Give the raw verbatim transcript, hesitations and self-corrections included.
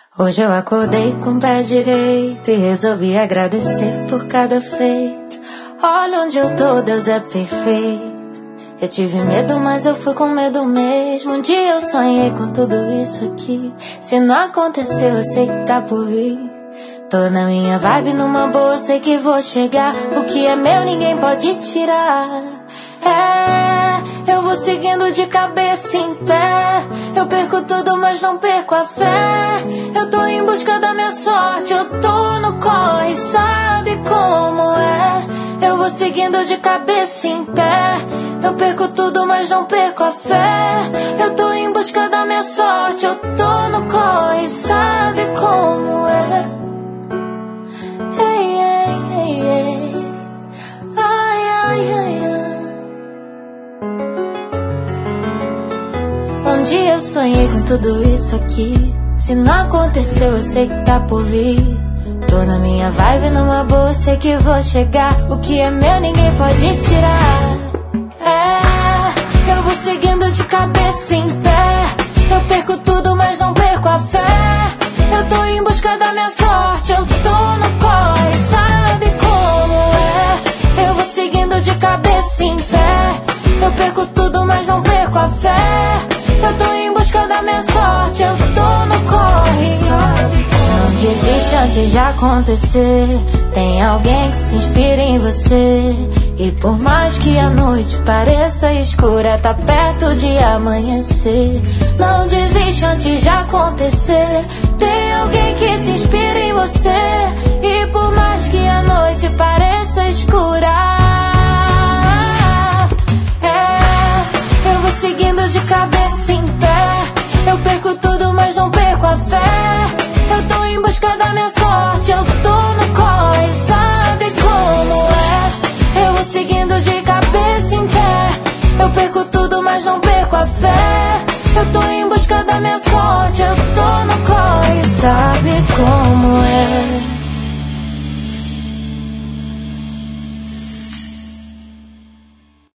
Hoje eu acordei com o pé direito e resolvi agradecer por cada feito. Olha onde eu tô, Deus é perfeito. Eu tive medo, mas eu fui com medo mesmo. Um dia eu sonhei com tudo isso aqui. Se não aconteceu, eu sei que tá por vir. Tô na minha vibe, numa boa, sei que vou chegar. O que é meu ninguém pode tirar. É, eu vou seguindo de cabeça em pé. Eu perco tudo, mas não perco a fé. Eu tô em busca da minha sorte, eu tô no corre, sabe como é? Eu vou seguindo de cabeça em pé. Eu perco tudo, mas não perco a fé. Eu tô em busca da minha sorte, eu tô no corre, sabe como é? Ei, ei, ei, ei. Ai, ai, ai, ai. Um dia eu sonhei com tudo isso aqui. Se não aconteceu, eu sei que tá por vir. Tô na minha vibe, numa boa, sei que vou chegar. O que é meu ninguém pode tirar. É, eu vou seguindo de cabeça em pé. Eu perco tudo, mas não perco a fé. Eu tô em busca da minha sorte, eu tô no corre, sabe como é? Eu vou seguindo de cabeça em pé. Eu perco tudo, mas não perco a fé. Eu tô em busca da minha sorte, eu tô no corre. Não desiste antes de acontecer. Tem alguém que se inspira em você. E por mais que a noite pareça escura, tá perto de amanhecer. Não desiste antes de acontecer. Tem alguém que se inspira em você. E por mais que a noite pareça escura, é, eu vou seguindo de cabeça em pé. Eu perco tudo, mas não perco a fé. Eu tô em busca da minha sorte, eu tô no corre, sabe como é? Eu vou seguindo de cabeça em pé. Eu perco tudo, mas não perco a fé. Eu tô em busca da minha sorte, eu tô no corre, sabe como é?